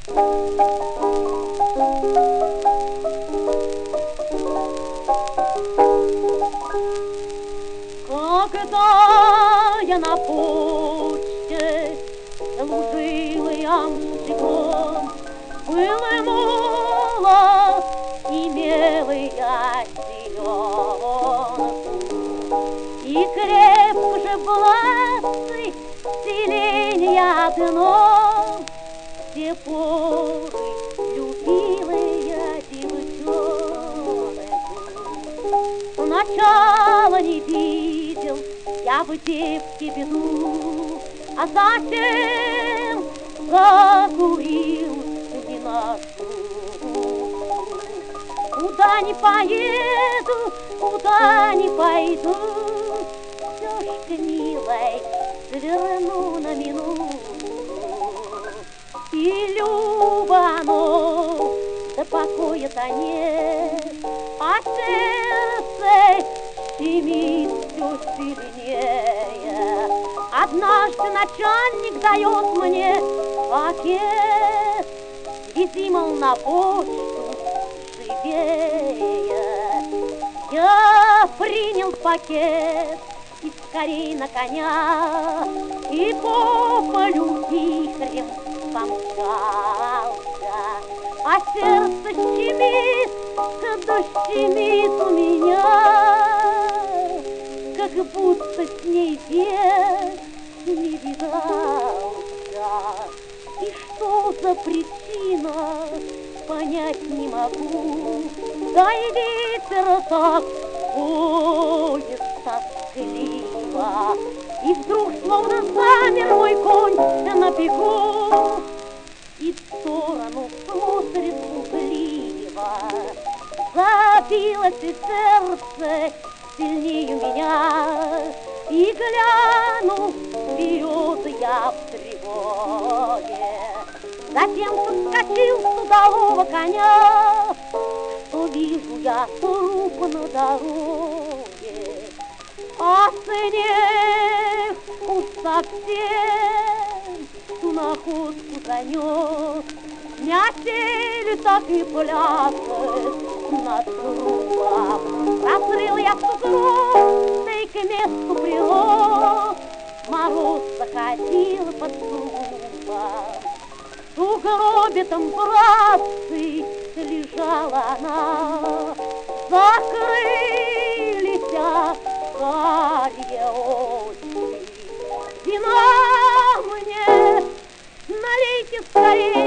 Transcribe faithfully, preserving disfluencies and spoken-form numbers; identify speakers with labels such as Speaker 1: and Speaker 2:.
Speaker 1: Когда я на почте служила ямщиком, был и молод, имел и я зеленку, и крепко же власти селения одно, все поры любила я девчонку. Сначала не видел я в девке беду, а затем закурил виношку. Куда не поеду, куда не пойду, Тёшка милой, сверну на минуту. И любо оно, да покоя-то нет, а сердце щемит все сильнее. Однажды начальник дает мне пакет, вези, мол, на почту живее. Я принял пакет и скорей на коня, и по полю вихрем помчался. А сердце щемит, да щемит у меня, как будто с ней век не видался. И что за причина, понять не могу, да и ветер так поет тоскливо. И вдруг словно замер мой конь на бегу, и в сторону смотрит пугливо. Забилось и сердце сильнее меня, и гляну вперед я в тревоге. Затем соскочил с удалого коня, что вижу я труп на дороге. А снег уж совсем ту находку занес, метели так и плясает над трупом. Раскрыл я сугроб, да и к месту привел, мороз заходил под зубом. В сугробе там, братцы, лежала она, закрылись карие очи. Вина мне налейте скорее,